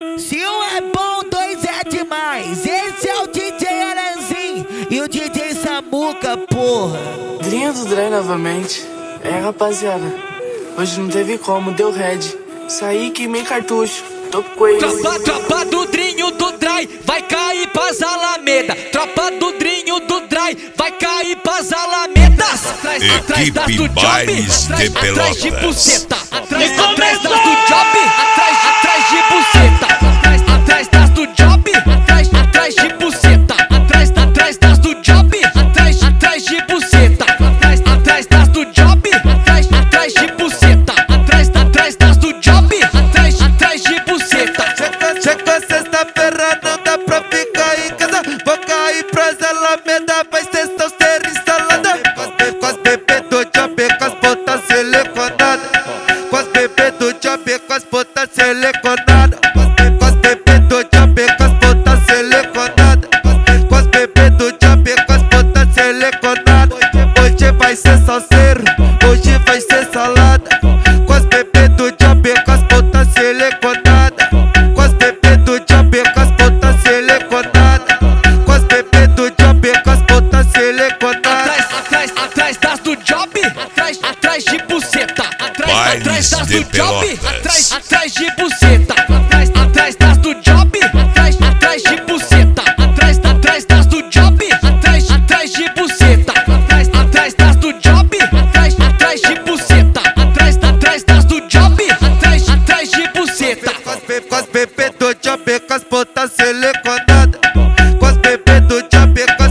Se um é bom, dois é demais. Esse é o DJ Aranzinho e o DJ Samuca, porra. Drinho do Dry novamente. Rapaziada, hoje não teve como, deu red. Saí, queimei cartucho, tô com ele. Tropa do Drinho do Dry vai cair pras Alameda. Tropa do Drinho do Dry vai cair pras Alamedas. Atrás das do Job, atrás de buceta. Atrás das do Job, atrás de buceta. Atrás das do Job, atrás de buceta. Atrás das do Job, atrás de buceta. Atrás das do Job, atrás de buceta. Atrás das do Job, atrás de buceta. Chegou sexta-feira, não dá pra ficar em casa. Vou cair pras Alameda, vai ser salseira instalada. Com as bebê do Job, com as botas siliconadas. Com as bebê do Job, com as botas siliconadas. Com as bebê do Job, com as botas siliconadas. Com as bebê do Job, com as botas siliconadas. Hoje vai ser salseiro, hoje vai ser salada. Com as bebê do Job, com as botas siliconadas. Com as bebê do Job, com as botas siliconadas. Com as bebê do Job, com as botas siliconadas. Atrás das do Job, atrás de buceta. Atrás das do Job, atrás de buceta. Atrás das do Job, atrás de buceta. Atrás das do Job, atrás de buceta. Atrás das do Job, atrás de buceta. Atrás das do Job, atrás de buceta. Com as bebê do Job, com as botas siliconadas. Com as bebê do Job, com